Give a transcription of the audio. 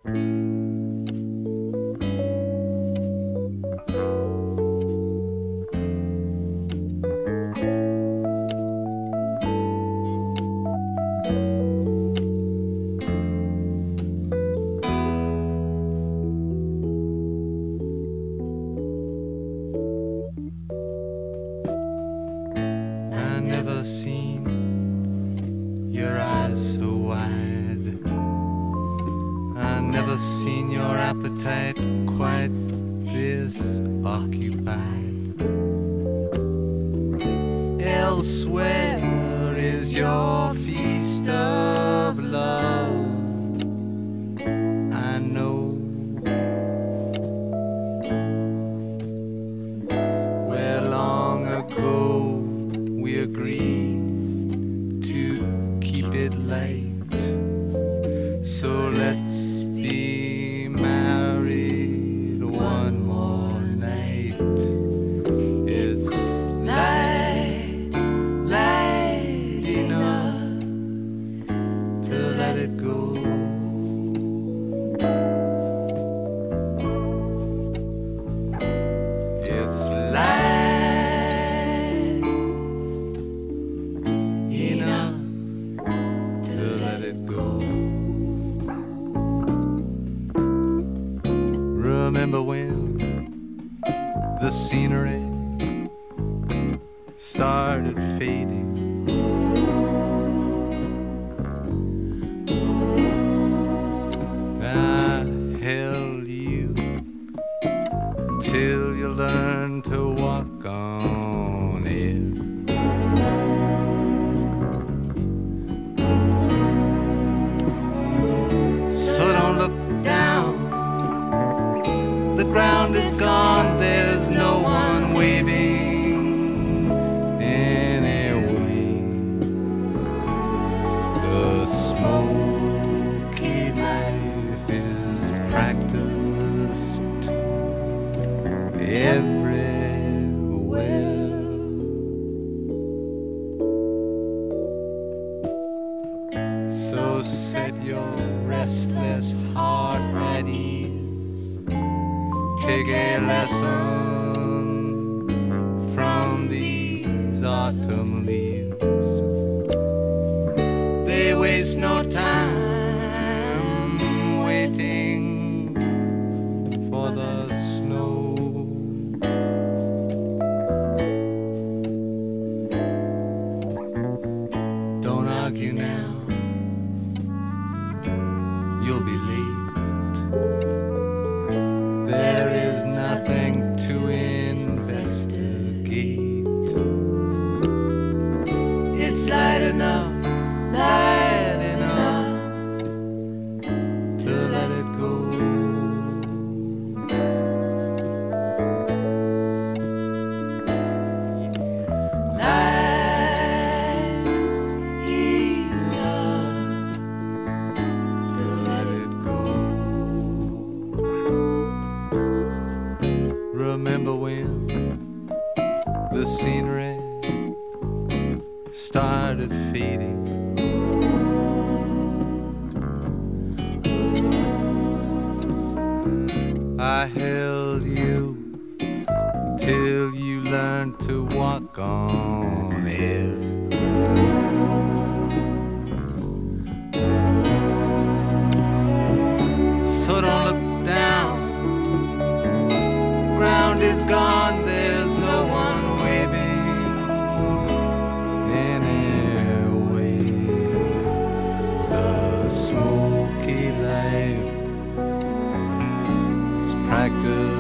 Remember when the scenery started fading? I held you till you learned to walk on it. So don't look down, the ground is gone, there's no one waving anyway. The smoky life is practiced everywhere. So set your restless heart at ease. Take a lesson from these autumn leaves. They waste no time waiting for the snow. Don't argue now, you'll be late. There is nothing to investigate. It's light enough to let it go. Light enough to let it go. Remember when the scenery started fading? I held you till you learned to walk on air. So don't look down, ground is gone, there's no one waving anyway. The smoky life is practiced